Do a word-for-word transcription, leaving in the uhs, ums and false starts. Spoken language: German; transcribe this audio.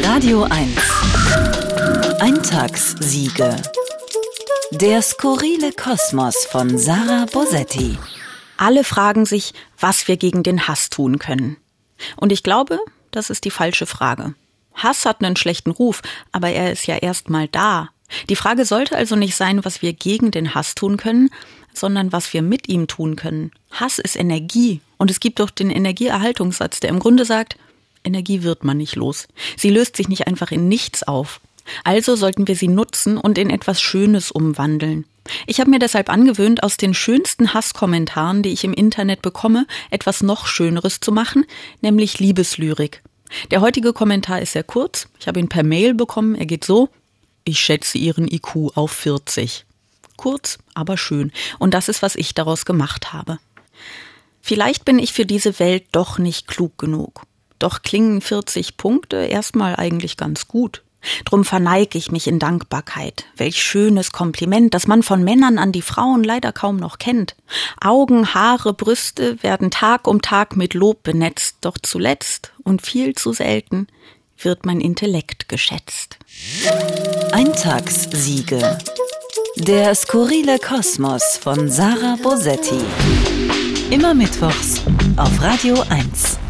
Radio eins. Eintagssiege. Der skurrile Kosmos von Sarah Bosetti. Alle fragen sich, was wir gegen den Hass tun können. Und ich glaube, das ist die falsche Frage. Hass hat einen schlechten Ruf, aber er ist ja erst mal da. Die Frage sollte also nicht sein, was wir gegen den Hass tun können, sondern was wir mit ihm tun können. Hass ist Energie und es gibt doch den Energieerhaltungssatz, der im Grunde sagt, Energie wird man nicht los. Sie löst sich nicht einfach in nichts auf. Also sollten wir sie nutzen und in etwas Schönes umwandeln. Ich habe mir deshalb angewöhnt, aus den schönsten Hasskommentaren, die ich im Internet bekomme, etwas noch Schöneres zu machen, nämlich Liebeslyrik. Der heutige Kommentar ist sehr kurz. Ich habe ihn per Mail bekommen. Er geht so: Ich schätze Ihren I Q auf vierzig. Kurz, aber schön. Und das ist, was ich daraus gemacht habe. Vielleicht bin ich für diese Welt doch nicht klug genug. Doch klingen vierzig Punkte erstmal eigentlich ganz gut. Drum verneige ich mich in Dankbarkeit. Welch schönes Kompliment, das man von Männern an die Frauen leider kaum noch kennt. Augen, Haare, Brüste werden Tag um Tag mit Lob benetzt. Doch zuletzt und viel zu selten wird mein Intellekt geschätzt. Eintagssiege. Der skurrile Kosmos von Sarah Bosetti. Immer mittwochs auf Radio eins.